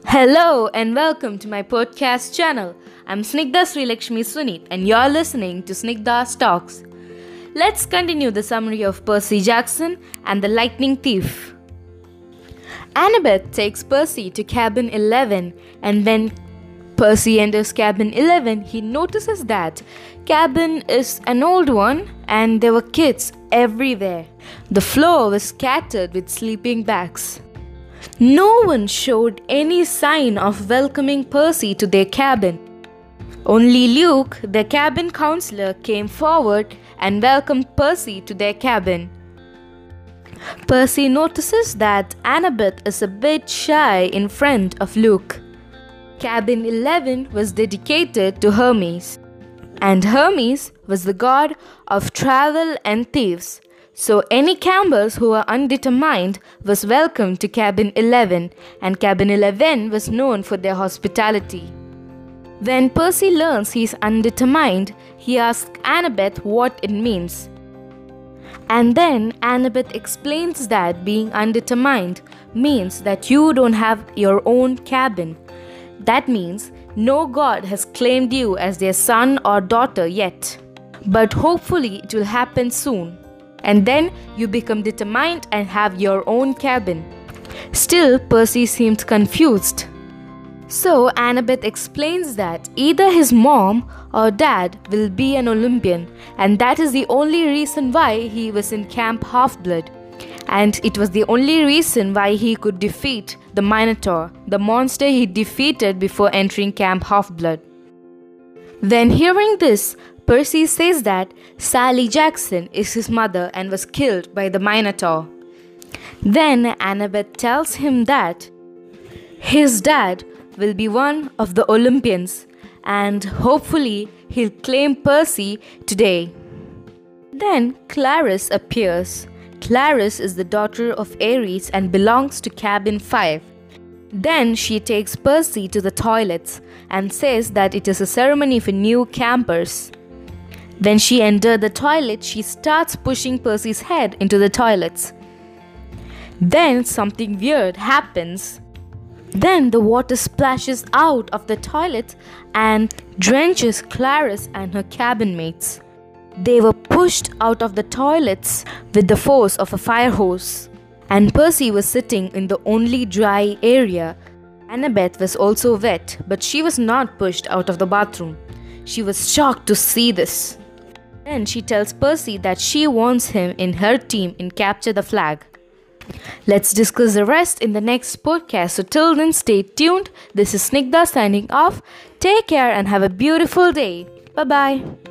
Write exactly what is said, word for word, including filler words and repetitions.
Hello and welcome to my podcast channel. I'm Snigdha Srilakshmi Sunit and you're listening to Snigdha's Talks. Let's continue the summary of Percy Jackson and the Lightning Thief. Annabeth takes Percy to cabin eleven, and when Percy enters cabin eleven, he notices that cabin is an old one and there were kids everywhere. The floor was scattered with sleeping bags. No one showed any sign of welcoming Percy to their cabin. Only Luke, the cabin counselor, came forward and welcomed Percy to their cabin. Percy notices that Annabeth is a bit shy in front of Luke. Cabin eleven was dedicated to Hermes, and Hermes was the god of travel and thieves. So any campers who were undetermined was welcome to cabin eleven, and cabin eleven was known for their hospitality. When Percy learns he is undetermined, he asks Annabeth what it means. And then Annabeth explains that being undetermined means that you don't have your own cabin. That means no god has claimed you as their son or daughter yet. But hopefully it will happen soon. And then you become determined and have your own cabin. Still, Percy seemed confused. So Annabeth explains that either his mom or dad will be an Olympian, and that is the only reason why he was in Camp Half-Blood. And it was the only reason why he could defeat the Minotaur, the monster he defeated before entering Camp Half-Blood. Then hearing this, Percy says that Sally Jackson is his mother and was killed by the Minotaur. Then Annabeth tells him that his dad will be one of the Olympians and hopefully he'll claim Percy today. Then Clarisse appears. Clarisse is the daughter of Ares and belongs to cabin five. Then she takes Percy to the toilets and says that it is a ceremony for new campers. When she enters the toilet, she starts pushing Percy's head into the toilets. Then something weird happens. Then the water splashes out of the toilet and drenches Clarisse and her cabin mates. They were pushed out of the toilets with the force of a fire hose. And Percy was sitting in the only dry area. Annabeth was also wet, but she was not pushed out of the bathroom. She was shocked to see this. Then she tells Percy that she wants him in her team in Capture the Flag. Let's discuss the rest in the next podcast. So till then, stay tuned. This is Snigdha signing off. Take care and have a beautiful day. Bye-bye.